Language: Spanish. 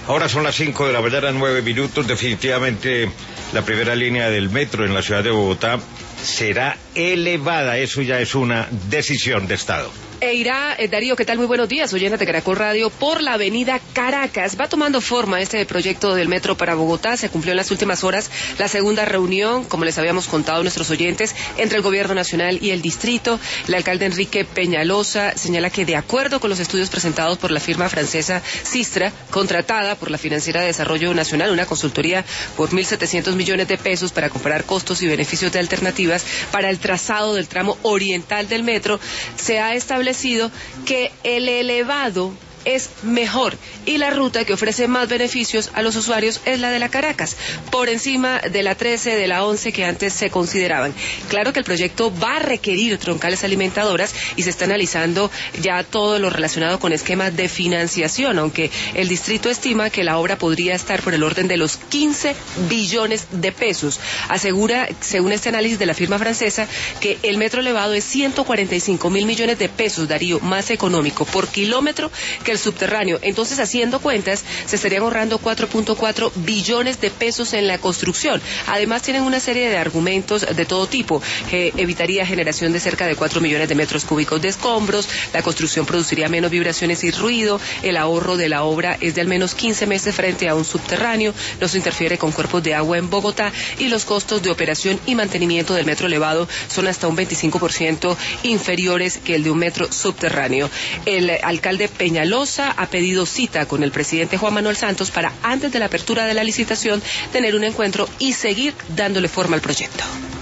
Ahora son las 5 de la mañana, 9 minutos. Definitivamente la primera línea del metro en la ciudad de Bogotá será elevada. Eso ya es una decisión de Estado. E irá, Darío, ¿qué tal? Muy buenos días, oyentes de Caracol Radio, por la avenida Caracas. Va tomando forma este proyecto del metro para Bogotá. Se cumplió en las últimas horas la segunda reunión, como les habíamos contado a nuestros oyentes, entre el Gobierno Nacional y el Distrito. El alcalde Enrique Peñalosa señala que, de acuerdo con los estudios presentados por la firma francesa Sistra, contratada por la Financiera de Desarrollo Nacional, una consultoría por 1.700 millones de pesos para comparar costos y beneficios de alternativas para el trazado del tramo oriental del metro, se ha establecido que el elevado es mejor y la ruta que ofrece más beneficios a los usuarios es la de la Caracas, por encima de la 13, de la 11 que antes se consideraban. Claro que el proyecto va a requerir troncales alimentadoras y se está analizando ya todo lo relacionado con esquemas de financiación, aunque el distrito estima que la obra podría estar por el orden de los 15 billones de pesos. Asegura, según este análisis de la firma francesa, que el metro elevado es 145.000 millones de pesos, Darío, más económico por kilómetro que el subterráneo. Entonces, haciendo cuentas, se estarían ahorrando 4.4 billones de pesos en la construcción. Además, tienen una serie de argumentos de todo tipo, que evitaría generación de cerca de 4 millones de metros cúbicos de escombros, la construcción produciría menos vibraciones y ruido, el ahorro de la obra es de al menos 15 meses frente a un subterráneo, no se interfiere con cuerpos de agua en Bogotá y los costos de operación y mantenimiento del metro elevado son hasta un 25% inferiores que el de un metro subterráneo. El alcalde Peñalosa ha pedido cita con el presidente Juan Manuel Santos para, antes de la apertura de la licitación, tener un encuentro y seguir dándole forma al proyecto.